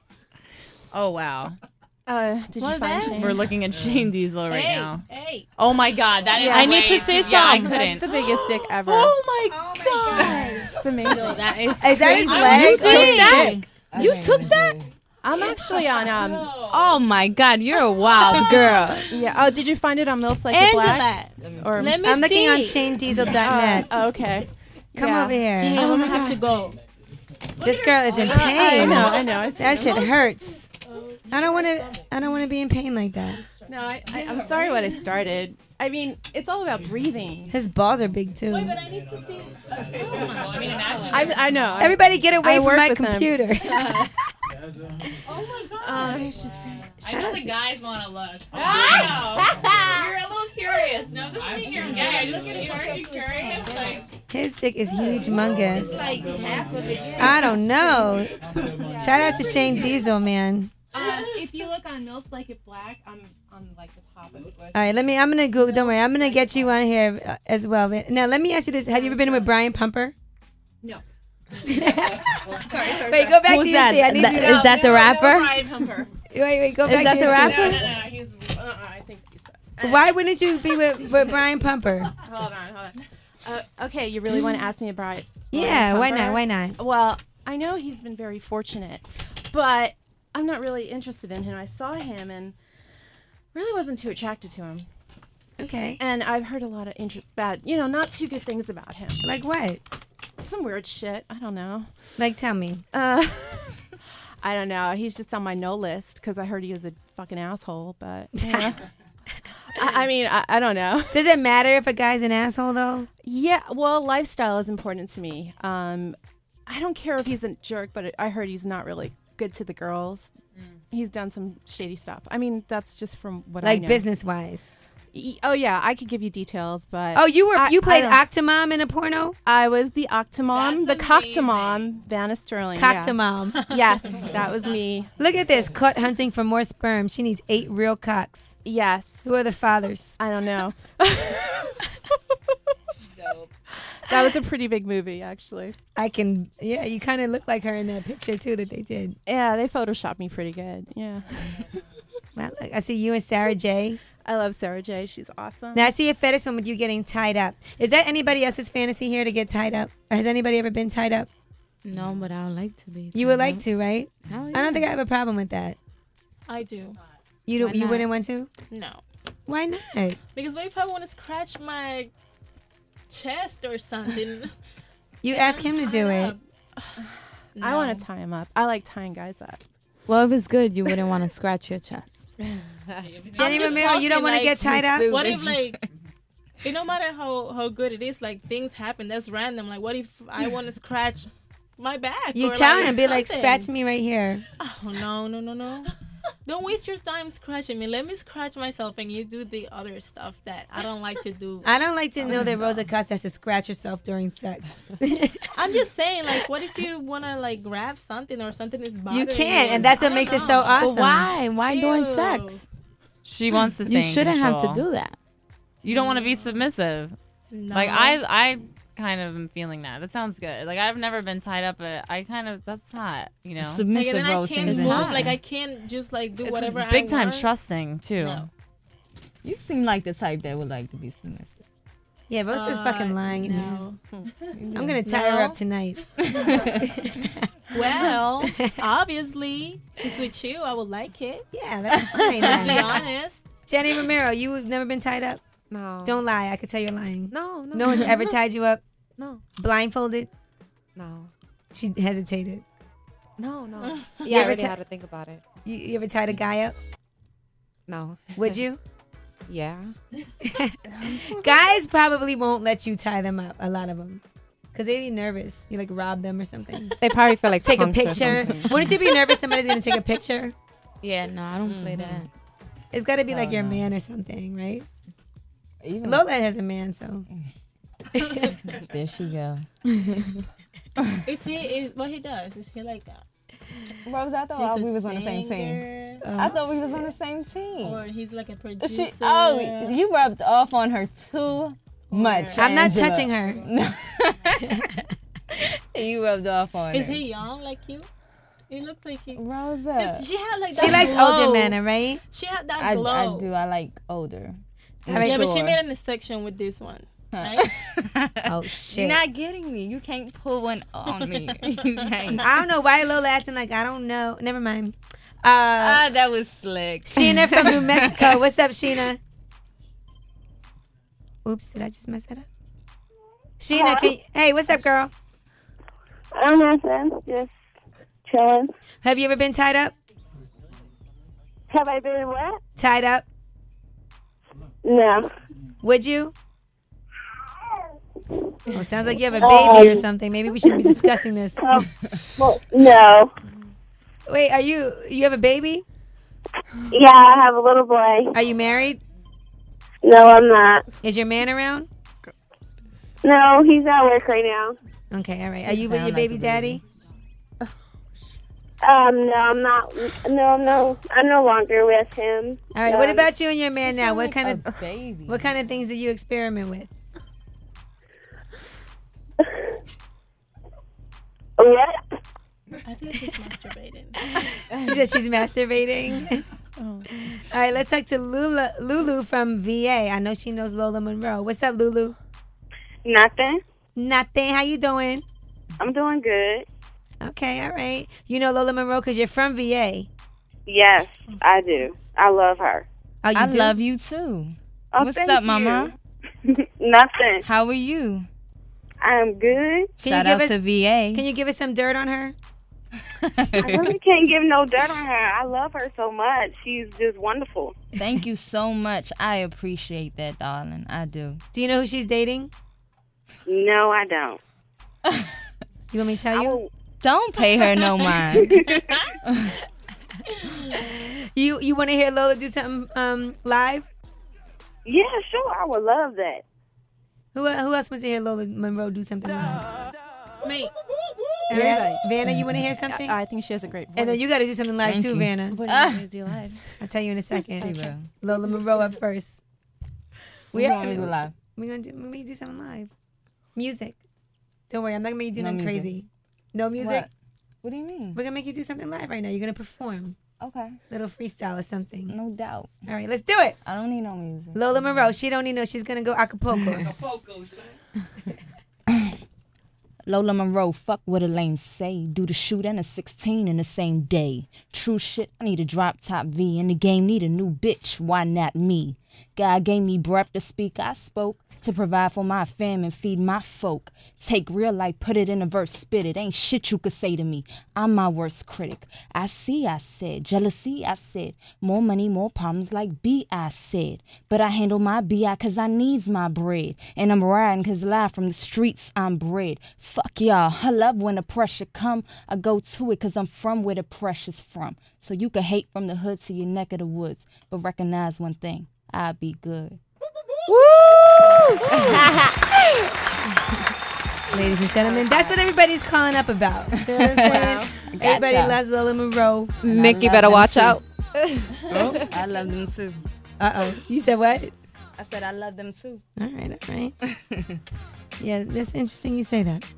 Oh wow. Did you find Shane? We're looking at Shane Diesel right now. Hey. Oh my God, that is. I need to see Yeah, I some. couldn't. That's the biggest dick ever. Oh my God. It's amazing. That is that his crazy. leg? You took that? Dick. You took that? I'm actually on Oh my God, you're a wild girl. Yeah. Oh, did you find it on MILFs Like It Black? Or Let me I'm looking on see. ShaneDiesel.net. Okay. Come Yeah. over here. Damn, I'm gonna have to go. This girl is in pain. I know. I see That shit them. hurts. I don't want to be in pain like that. No, I'm sorry what I started. I mean, it's all about breathing. His balls are big too. Wait, but I need to see. I mean, imagine. I know. Everybody get away I from work my with them. computer. Oh my God. It's just I know the guys want to look. Oh, you're a little curious. No, this isn't your guy. I just get started curious. Like, His dick is huge, mungus. Like half of it. I don't know. Shout out to Shane Diesel, man. If you look on MILFs Like It Black, I'm on like the top of it. All right, I'm gonna go. Don't worry, I'm gonna get you on here as well. Now, let me ask you this: have you ever been with Brian Pumper? No. Wait, go back Who's to that? you. I need you to Is that the rapper? Brian Pumper. Wait, go back Is that to the your rapper? No. He's. I think he's. Why wouldn't you be with Brian Pumper? Hold on. Okay, you really want to ask me about it? Yeah, why not? Why not? Well, I know he's been very fortunate, but I'm not really interested in him. I saw him and really wasn't too attracted to him. Okay. And I've heard a lot of not too good things about him. Like what? Some weird shit. I don't know. Like, tell me. I don't know. He's just on my no list because I heard he was a fucking asshole. But I mean, I don't know. Does it matter if a guy's an asshole though? Yeah. Well, lifestyle is important to me. I don't care if he's a jerk, but I heard he's not really good to the girls. He's done some shady stuff. I mean, that's just from what I know. Like business wise. Oh yeah, I could give you details, but Oh, you played Octomom in a porno? I was the Octomom, the Coctomom, Vanna Sterling. Coctomom. Yeah. Yes, that was me. Look at this, caught hunting for more sperm. She needs 8 real cocks. Yes. Who are the fathers? I don't know. That was a pretty big movie, actually. Yeah, you kind of look like her in that picture too that they did. Yeah, they photoshopped me pretty good. Yeah. Well, I see you and Sarah J. I love Sarah J. She's awesome. Now I see a fetish one with you getting tied up. Is that anybody else's fantasy here to get tied up? Or has anybody ever been tied up? No, but I would like to be. You would like to, right? Hell I yeah. don't think I have a problem with that. I do. You Why you not? wouldn't want to? No. Why not? Because what if I want to scratch my chest or something? You ask him to do it. I want to tie him up. I like tying guys up. Well, if it's good, you wouldn't want to scratch your chest. Jenny Romero, you don't want to get tied up? What if like it no matter how good it is, like things happen that's random. Like what if I want to scratch my back? You or, tell like, him, be like, something? scratch me right here. Oh no. Don't waste your time scratching me. Let me scratch myself and you do the other stuff that I don't like to do. I don't like to know that Rosa Costa has to scratch herself during sex. I'm just saying, like, what if you want to like grab something or something is bothering You can't, you? and that's what I makes don't it so know. awesome. But why? Why during Ew. sex? She wants to stay You in shouldn't have to control. do that. You don't want to be submissive. No. Like I kind of am feeling that. That sounds good. Like I've never been tied up, but I kind of that's hot. You know, Like, Submissive and then I roasting can't is move. hot. Like I can't just like do it's whatever I big time want. trusting too. No. You seem like the type that would like to be submissive. Yeah, Rosa's fucking lying. No. I'm going to tie her No. up tonight. Well, obviously, if it's with you, I would like it. Yeah, that's fine. Let's be then. honest. Jenny Romero, you've never been tied up? No. Don't lie. I could tell you're lying. No. No one's ever tied you up? No. Blindfolded? No. She hesitated. No. You Yeah, I ever really ti- had to think about it. You ever tied a guy up? No. Would you? Yeah. Guys probably won't let you tie them up, a lot of them. Because they be nervous. You like rob them or something. They probably feel like Take a punks or picture. something. Wouldn't you be nervous somebody's going to take a picture? Yeah, no, I don't play that. It's got to be like Oh, your no. man or something, right? Even Lola has a man, so. there she go. Is he what he does? Is he like that? Rose, I thought we was on the same team. I thought we was on the same team. Or he's like a producer. You rubbed off on her too much. I'm not Angela. touching her. You rubbed off on Is her. he young like you? He looked like he. Rosa. She had like that She likes glow. older men, right? She had that I glow. do. I like older. Yeah, but she made an exception with this one. Right? Oh shit! You're not getting me. You can't pull one on me. You can't. I don't know why Lola acting like I don't know. Never mind. That was slick. Sheena from New Mexico. What's up, Sheena? Oops, did I just mess that up? Sheena, hey, what's up, girl? I'm nothing. Just chilling. Have you ever been tied up? Have I been what? Tied up? No. Would you? Oh, sounds like you have a baby or something. Maybe we shouldn't be discussing this. Well, no. Wait, you have a baby? Yeah, I have a little boy. Are you married? No, I'm not. Is your man around? No, he's at work right now. Okay, all right. Are you with your baby daddy? No, I'm not. No, I'm no longer with him. All right. What about you and your man now? What kind of things do you experiment with? What? I think she's masturbating. He said she's masturbating. All right, let's talk to Lulu from VA. I know she knows Lola Monroe. What's up, Lulu? Nothing. Nothing. How you doing? I'm doing good. Okay, all right. You know Lola Monroe because you're from VA. Yes, I do. I love her. Oh, you I do? love you too. Oh, What's thank up, you. Mama? Nothing. How are you? I am good. Shout out to VA. Can you give us some dirt on her? I really can't give no dirt on her. I love her so much. She's just wonderful. Thank you so much. I appreciate that, darling. I do. Do you know who she's dating? No, I don't. Do you want me to tell you? Don't pay her no mind. You want to hear Lola do something live? Yeah, sure. I would love that. Who else wants to hear Lola Monroe do something live? Me. Yeah. Vanna, you want to hear something? I think she has a great voice. And then you got to do something live Thank too, you. Vanna. What are you going to do live? I'll tell you in a second. She will. Lola Monroe up first. We want me to do live. We're gonna do something live. Music. Don't worry, I'm not gonna make you do No nothing music. crazy. No music. What do you mean? We're gonna make you do something live right now. You're gonna perform. Okay. Little freestyle or something. No doubt. All right, let's do it. I don't need no music. Lola Monroe, she don't need no. She's gonna go Acapulco. Lola Monroe, fuck what a lame say. Do the shoot and a 16 in the same day. True shit, I need a drop top V. In the game, need a new bitch. Why not me? God gave me breath to speak, I spoke. To provide for my fam and feed my folk. Take real life, put it in a verse, spit it. Ain't shit you could say to me. I'm my worst critic. I see, I said. Jealousy, I said. More money, more problems like B, I said. But I handle my BI cause I needs my bread. And I'm riding cause live from the streets I'm bred. Fuck y'all, I love when the pressure come. I go to it cause I'm from where the pressure's from. So you can hate from the hood to your neck of the woods. But recognize one thing, I'll be good. Woo! Ladies and gentlemen, that's what everybody's calling up about. You know what I'm saying? Everybody loves Lola Monroe. Mickey better watch out. Oh, I love them too. Uh-oh. You said what? I said I love them too. All right. Yeah, that's interesting you say that.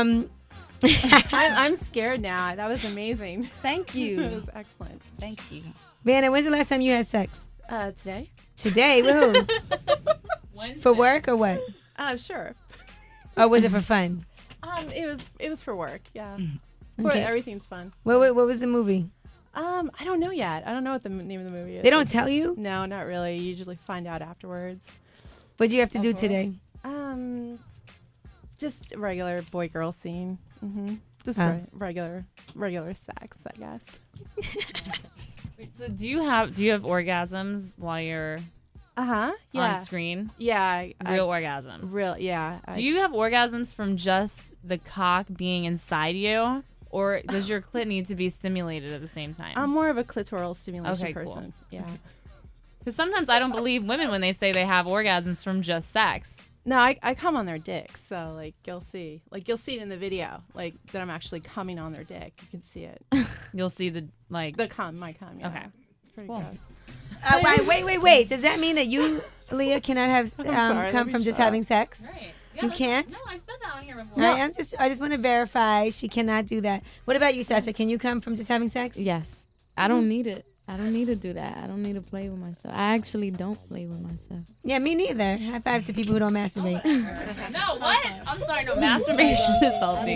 I'm scared now. That was amazing. Thank you. It was excellent. Thank you. Vanna, when's the last time you had sex? Today. Today? With who? For work or what? Sure. Or was it for fun? It was for work. Yeah. Okay. Everything's fun. What was the movie? I don't know yet. I don't know what the name of the movie is. They don't tell you? No, not really. You usually find out afterwards. What'd you have to do today? Just a regular boy-girl scene. Mm-hmm. Just regular sex, I guess. Wait, so do you have orgasms while you're yeah. on screen? Yeah. Real orgasms. Real, yeah. Do you have orgasms from just the cock being inside you? Or does your clit need to be stimulated at the same time? I'm more of a clitoral stimulation Okay, person. cool. Yeah. Because sometimes I don't believe women when they say they have orgasms from just sex. No, I come on their dick, so like you'll see it in the video, like that I'm actually coming on their dick. You can see it. You'll see my cum. Yeah. Okay. It's pretty Cool. gross. Right, wait. Does that mean that you, Leah, cannot have sorry, let come me from just shut having up. sex? Right. You can't. No, I've said that on here before. All right, I just want to verify she cannot do that. What about you, Sasha? Can you come from just having sex? Yes. I don't need it. I don't need to do that. I don't need to play with myself. I actually don't play with myself. Yeah, me neither. High five to people who don't masturbate. No, what? I'm sorry. No, masturbation is healthy.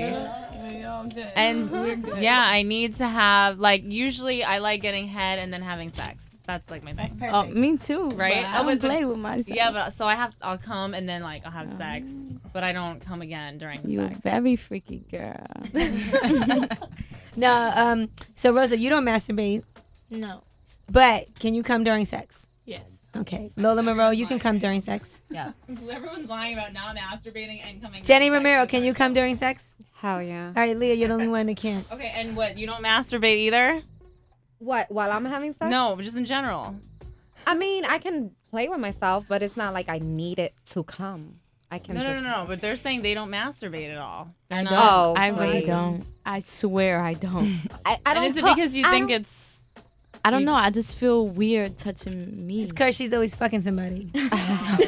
And yeah, I need to have usually I like getting head and then having sex. That's like my thing. Oh, me too. Right? But I don't play with myself. Yeah, but so I'll come and then I'll have sex, but I don't come again during the You're sex. very freaky girl. No, so Rosa, you don't masturbate. No. But can you come during sex? Yes. Okay. Lola Monroe, you can come during sex. Yeah. Everyone's lying about not masturbating and coming. Jenny Romero, can you come during sex? Hell yeah. All right, Leah, you're the only one that can't. Okay, and what? You don't masturbate either? What? While I'm having sex? No, just in general. I mean, I can play with myself, but it's not like I need it to come. I can. No. But they're saying they don't masturbate at all. They're I not. don't. I really don't. I swear I don't. I don't. And is it because you think it's? I don't know. I just feel weird touching me. It's because she's always fucking somebody. No, but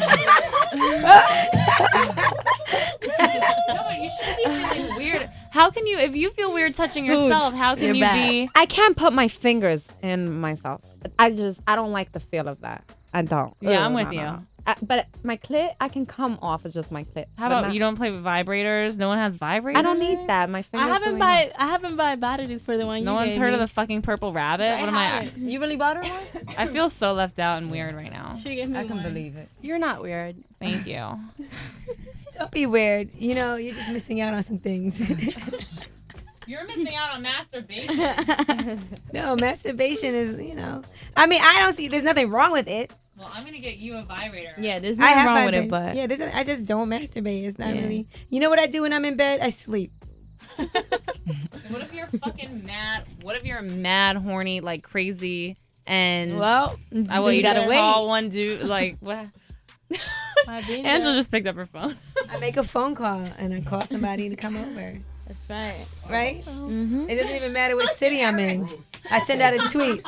you shouldn't be feeling weird. How can you, if you feel weird touching yourself, how can you be? I can't put my fingers in myself. I don't like the feel of that. I don't. Yeah, I'm with you. But my clit, I can come off as just my clit. How about you don't play with vibrators? No one has vibrators? I don't need that. My fingers. I haven't bought batteries for the one. No one's heard of the fucking purple rabbit. What am I? You really bought her one? I feel so left out and weird right now. She gave me I can one. believe it. You're not weird. Thank you. Don't be weird. You know, you're just missing out on some things. You're missing out on masturbation. No, masturbation is, I mean, I don't see, there's nothing wrong with it. Well, I'm gonna get you a vibrator. Yeah, there's nothing wrong with it, but yeah, I just don't masturbate. It's not really. You know what I do when I'm in bed? I sleep. What if you're fucking mad? What if you're mad, horny, like crazy, and you you gotta just wait. call one dude like what? Angela just picked up her phone. I make a phone call and I call somebody to come over. That's right. Right? Mm-hmm. It doesn't even matter what city I'm in. I send out a tweet.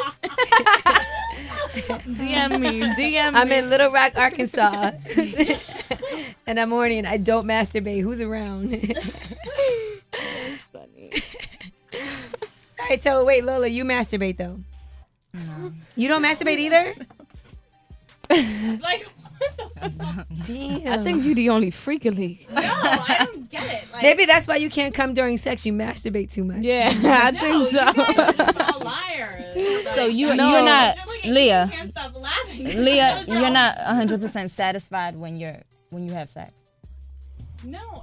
DM me. I'm in Little Rock, Arkansas. And I'm horny and I don't masturbate. Who's around? That's funny. All right, so wait, Lola, you masturbate though? No. You don't masturbate either? Like, damn. I think you're the only freak of league. no, I don't get it. Like, Maybe that's why you can't come during sex. You masturbate too much. Yeah, I think so. You guys are just all liars. So you're No. not, You're looking at me, Leah. you can't stop laughing. Leah, you're not 100% satisfied when you have sex. No,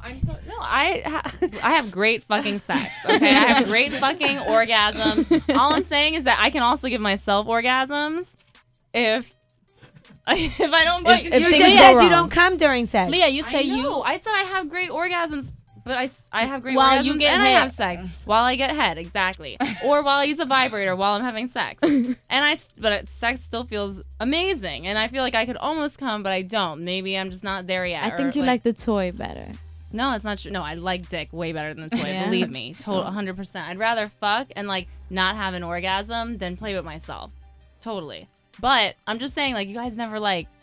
I have great fucking sex. Okay, I have great fucking orgasms. All I'm saying is that I can also give myself orgasms if I don't. You just said you don't come during sex. Leah, you say I said I have great orgasms, but I have great While orgasms you get and I head. have sex while I get head, exactly, or while I use a vibrator while I'm having sex, but sex still feels amazing, and I feel like I could almost come, but I don't. Maybe I'm just not there yet. I think you like the toy better. No, it's not true. No, I like dick way better than the toy. Yeah? Believe me, total 100%. I'd rather fuck and not have an orgasm than play with myself. Totally. But I'm just saying, you guys never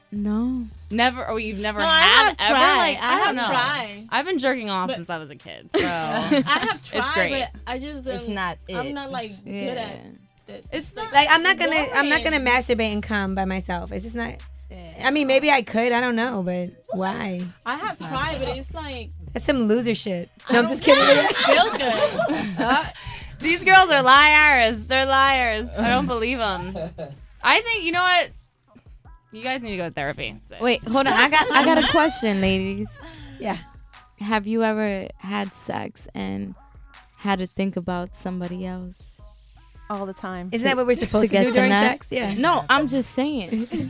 never, or you've never No, I had have ever. tried. I don't have know. tried. I've been jerking off since I was a kid, so I have tried, it's great. but I just It's not it. I'm not good at it. It's not I'm not gonna masturbate and come by myself. It's just not. I mean, maybe I could. I don't know, but why? I have tried, but it's That's some loser shit. No, I'm just kidding. feel good. These girls are liars. They're liars. I don't believe them. I think, you know what? You guys need to go to therapy. Wait, hold on. I got a question, ladies. Yeah. Have you ever had sex and had to think about somebody else? All the time. Isn't that what we're supposed to do get during your nut? sex? Yeah. No, I'm just saying. You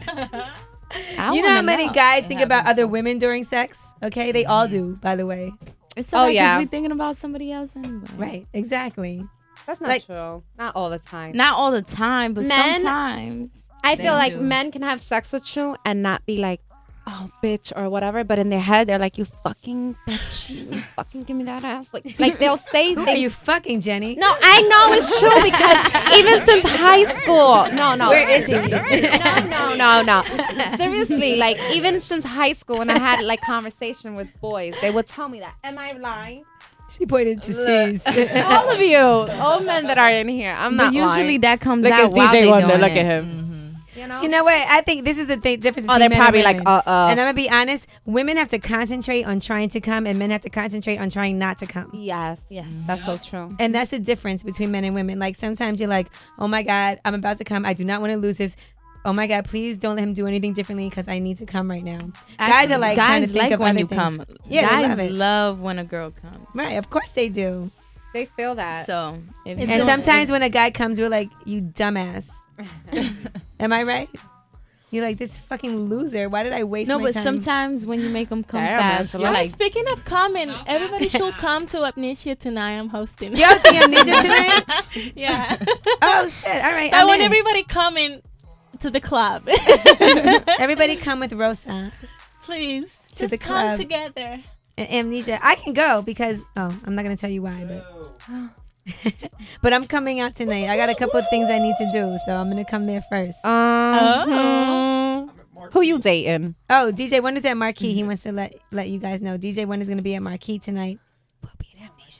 know how many guys think about other women during sex? Okay, they all do, by the way. It's all right, 'cause we thinking about somebody else anyway. Right, exactly. That's not true. Not all the time. Not all the time, but Men- sometimes. I they feel like do. men can have sex with you and not be like, oh, bitch, or whatever. But in their head, they're like, you fucking bitch. You fucking give me that ass. Like they'll say Who things. are you fucking, Jenny? No, I know it's true because even since high school. No. Where is he? No. Seriously, like even since high school when I had like conversation with boys, they would tell me that. Am I lying? She pointed to C's. All of you, all men that are in here, I'm But not usually lying. that comes Look out at while DJ they Wonder, doing look it. at him. You know what? I think this is the difference between Oh, they're men probably and like, women. And I'm gonna be honest. Women have to concentrate on trying to come, and men have to concentrate on trying not to come. Yes, that's so true. And that's the difference between men and women. Like sometimes you're like, oh my God, I'm about to come. I do not want to lose this. Oh my God, please don't let him do anything differently because I need to come right now. Guys are like trying to think like of when other you things. come. Yeah, Guys they love it. love when a girl comes. Right, of course they do. They feel that. So, And sometimes when a guy comes, we're like, you dumbass. Am I right? You're like, this fucking loser. Why did I waste my but time? sometimes when you make them come Damn, fast, Angela. you're Well, like, speaking of coming, everybody should come to Amnesia tonight. I'm hosting. You're hosting Amnesia tonight? Yeah. Oh, shit. All right. So I I'm want in. everybody coming to the club. Everybody come with Rosa. Please. To Just the come club. together. Amnesia. I can go because I'm not gonna tell you why, but I'm coming out tonight. I got a couple of things I need to do, so I'm gonna come there first. Who you dating? Oh, DJ Wonder's at Marquee. He wants to let you guys know. DJ Wonder's gonna be at Marquee tonight. We'll be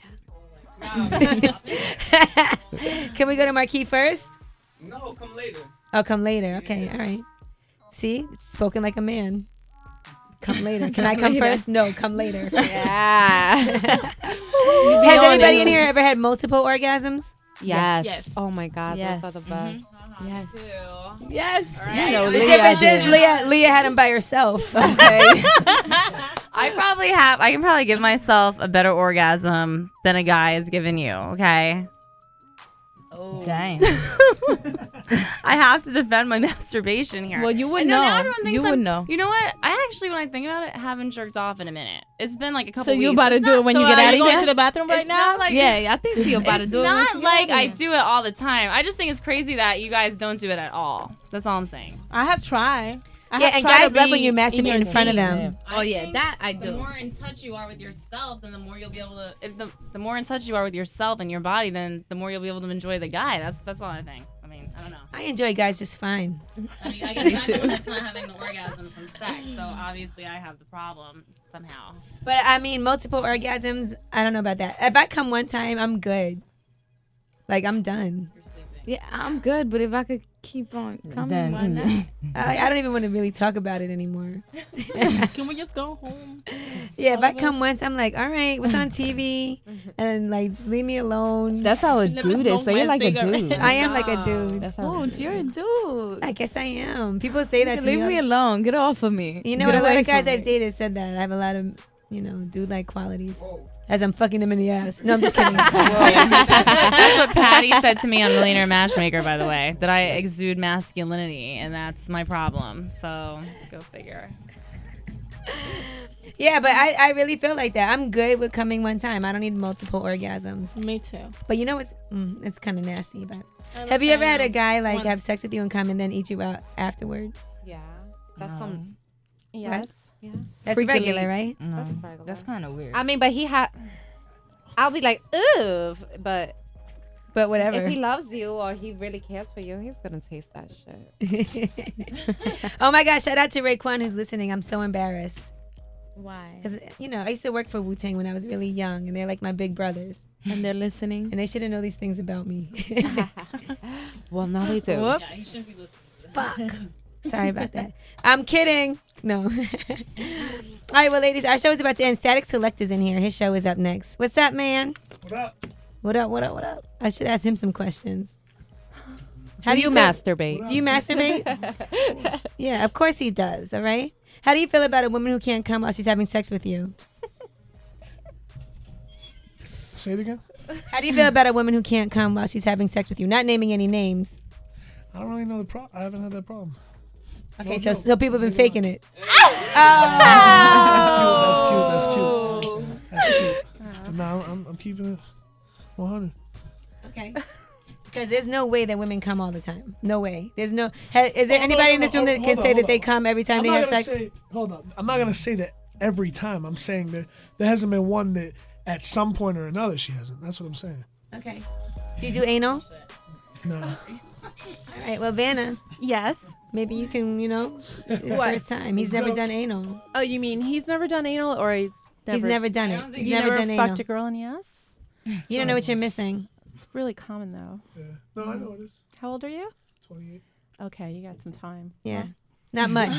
at Amnesia. Can we go to Marquee first? No, come later. Oh, come later. Okay, all right. See, it's spoken like a man. Come later. Can I come later. first? No, come later. Yeah. Has anybody in here ever had multiple orgasms? Yes. Oh my God, Yes. those are the best. yes. Yes. You know, The Leah difference is did. Leah had him by herself. Okay. I can probably give myself a better orgasm than a guy has given you, okay? Oh. Dang. I have to defend my masturbation here. Well, you would I now know. everyone thinks You would know. You know what? I actually, when I think about it, haven't jerked off in a minute. It's been like a couple So you weeks. about to It's do not- it when so you get are out of going here? To the bathroom right It's now? not like Yeah, I think she about to it's do it. when not she like get out I of here. do it all the time. I just think it's crazy that you guys don't do it at all. That's all I'm saying. I have tried. I Yeah, have and tried guys to love be when you masturbate in front of your them. Oh yeah, that I The do. more in touch you are with yourself, then the more you'll be able to. If the more in touch you are with yourself and your body, then the more you'll be able to enjoy the guy. That's all I think. I mean, I don't know. I enjoy guys just fine. I mean, I guess I'm the one that's not having the orgasm from sex, so obviously I have the problem somehow. But I mean, multiple orgasms, I don't know about that. If I come one time, I'm good. Like, I'm done. Yeah, I'm good, but if I could keep on coming, Then- why not? I don't even want to really talk about it anymore. Can we just go home? Yeah, if I come once, I'm like, all right, what's on TV? And like, just leave me alone. That's how a Let me dude is. smoke So you're my like a cigarette. dude. I am like a dude. That's how Dude, you're a dude. I guess I am. People say that to Leave me. me alone. Get off of me. You know, Get a lot away of guys from I've me. dated said that. I have a lot of, dude-like qualities. As I'm fucking them in the ass. No, I'm just kidding. That's what Patty said to me on Millionaire Matchmaker, by the way, that I exude masculinity, and that's my problem. So go figure. Yeah, but I really feel like that. I'm good with coming one time. I don't need multiple orgasms. Me too. But you know it's kind of nasty. But I'm have you ever saying had a guy like one- have sex with you and come and then eat you out afterward? Yeah. That's some. Yes. Yeah. That's Freakily- regular, right? No, That's regular. that's kind of weird. I mean, but he had. I'll be like, ugh, but whatever. if he loves you or he really cares for you, he's gonna taste that shit. Oh my gosh! Shout out to Raekwon who's listening. I'm so embarrassed Why? because I used to work for Wu-Tang when I was really young, and they're like my big brothers, And they're listening. and they shouldn't know these things about me. Well, now they do. Whoops. Yeah, you shouldn't be listening. Fuck. Sorry about that. I'm kidding. No. All right, well, ladies, our show is about to end. Static Select is in here. His show is up next. What's up, man? What up? What up? What up? What up? I should ask him some questions. Do you feel- masturbate? Do you masturbate? Yeah, of course he does. All right. How do you feel about a woman who can't come while she's having sex with you? Say it again. How do you feel about a woman who can't come while she's having sex with you? Not naming any names. I don't really know the problem. I haven't had that problem. Okay, No joke. so people have been faking it. That's cute. That's cute. No, I'm keeping it 100. Okay. Because there's no way that women come all the time. No way. There's no. Is there anybody in this room that can say that they come every time they have sex? Hold on. I'm not gonna say that every time. I'm saying that there hasn't been one that at some point or another she hasn't. That's what I'm saying. Okay. Do you do anal? No. All right. Well, Vanna. Yes. Maybe you can. His What? first time. He's never done anal. Oh, you mean he's never done anal, or he's never done it. He's You never done anal. fucked a girl in the ass? You don't know what you're missing. It's really common though. Yeah. No, I know it is. How old are you? 28. Okay, you got some time. Yeah. Not much.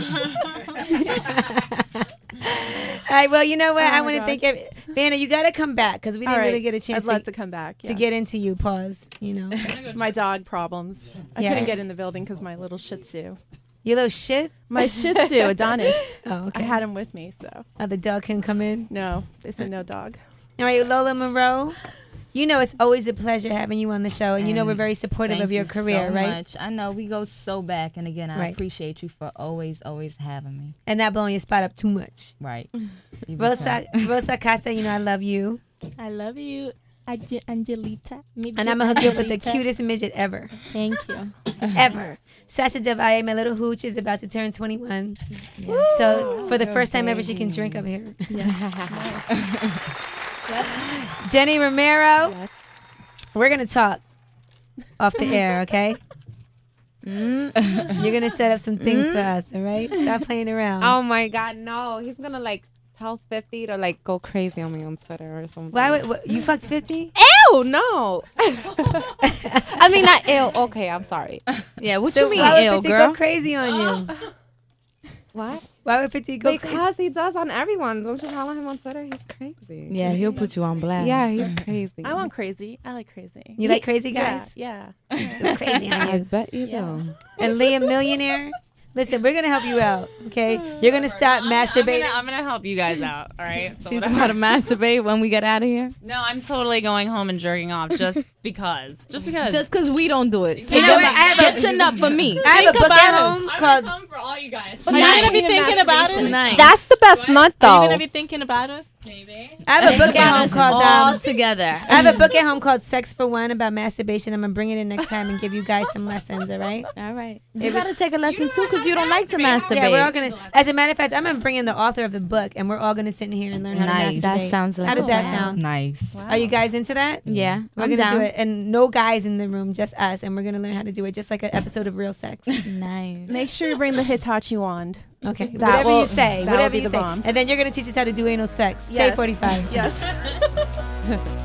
All right. Well, you know what? Oh I my want to gosh. thank Vanna. You got to come back because we didn't All right. really get a chance. I'd love to come back, to yeah. get into you. Pause. My dog problems. I Yeah. couldn't get in the building because my little Shih Tzu. Your little shit. My Shih Tzu, Adonis. Oh, okay. I had him with me, so. Oh, the dog can come in. No, they said no dog. All right, Lola Monroe. It's always a pleasure having you on the show, and we're very supportive Thank of your you career, so right? Much. I know we go so back, and again, I Right. appreciate you for always having me. And not blowing your spot up too much. Right. Rosa Casa, I love you. I love you, Angelita. And I'm going to hook you up with the cutest midget ever. Thank you. Ever. Sasha Del Valle, my little hooch, is about to turn 21. So for the first time ever, she can drink up here. Jenny Romero, we're going to talk off the air, okay? You're going to set up some things for us, all right? Stop playing around. Oh my God, no! He's gonna tell 50 to go crazy on me on Twitter or something. Why would you fucked 50? Ew, no. I mean, not ill. Okay, I'm sorry. Yeah, what So you mean, why would ill 50 girl? go crazy on you? What? Why would 50 go crazy? Because he does on everyone. Don't you follow him on Twitter? He's crazy. Yeah, he'll put you on blast. Yeah, he's crazy. I want crazy. I like crazy. You like crazy guys? Yeah. Go crazy on I you. bet you do. And Liam Millionaire, listen, we're gonna help you out, okay? You're gonna stop masturbating. I'm gonna help you guys out. All right. So She's whatever. about to masturbate when we get out of here. No, I'm totally going home and jerking off just because. Just because. Just because we don't do it. So You know what? I have get your nut for me. I have a book at home called. Come for all you guys. Are you gonna be thinking about us? Nice. That's the best nut, Are you though. gonna be thinking about us? Maybe. I have a book at home called. all together. I have a book at home called Sex for One about masturbation. I'm gonna bring it in next time and give you guys some lessons. All right? All right. You got to take a lesson too because you don't like to masturbate. Yeah, we're all gonna. As a matter of fact, I'm gonna bring in the author of the book, and we're all gonna sit in here and learn how Nice. to masturbate. That sounds like How does a that plan. sound? Nice. Are you guys into that? Yeah, We're I'm gonna down. do it, and no guys in the room, just us, and we're gonna learn how to do it, just like an episode of Real Sex. Nice. Make sure you bring the Hitachi wand. Okay, That whatever will- you say, that will whatever be you the say, bomb. and then you're gonna teach us how to do anal sex. Yes. Say 45. Yes.